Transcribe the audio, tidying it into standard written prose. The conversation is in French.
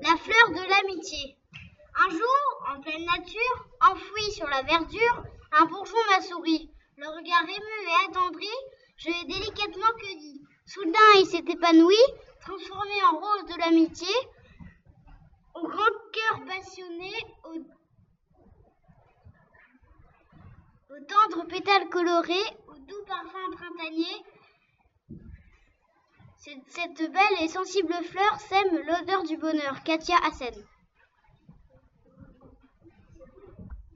La fleur de l'amitié. Un jour, en pleine nature, enfoui sur la verdure, un bourgeon m'a souri. Le regard ému et attendri, je l'ai délicatement cueilli. Soudain, il s'est épanoui, transformé en rose de l'amitié, au grand cœur passionné, aux tendres pétales colorés, au doux parfum printanier. Cette belle et sensible fleur sème l'odeur du bonheur. Katia Hassen.